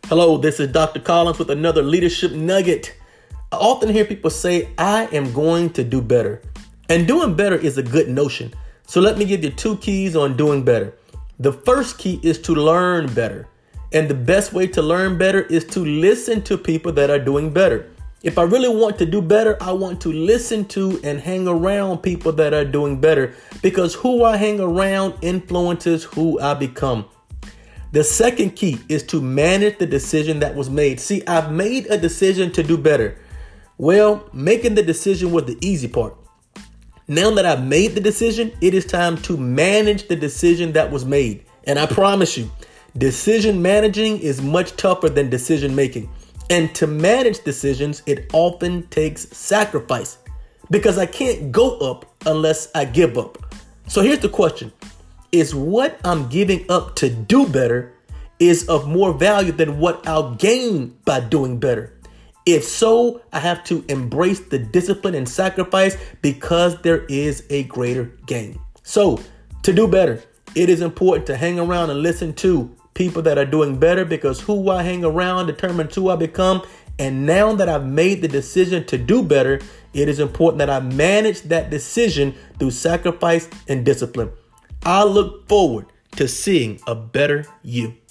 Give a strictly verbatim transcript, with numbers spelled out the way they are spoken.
Hello, this is Doctor Collins with another leadership nugget. I often hear people say, I am going to do better. And doing better is a good notion. So let me give you two keys on doing better. The first key is to learn better. And the best way to learn better is to listen to people that are doing better. If I really want to do better, I want to listen to and hang around people that are doing better, because who I hang around influences who I become. The second key is to manage the decision that was made. See, I've made a decision to do better. Well, making the decision was the easy part. Now that I've made the decision, it is time to manage the decision that was made. And I promise you, decision managing is much tougher than decision making. And to manage decisions, it often takes sacrifice, because I can't go up unless I give up. So here's the question. Is what I'm giving up to do better is of more value than what I'll gain by doing better? If so, I have to embrace the discipline and sacrifice, because there is a greater gain. So to do better, it is important to hang around and listen to people that are doing better, because who I hang around determines who I become. And now that I've made the decision to do better, it is important that I manage that decision through sacrifice and discipline. I look forward to seeing a better you.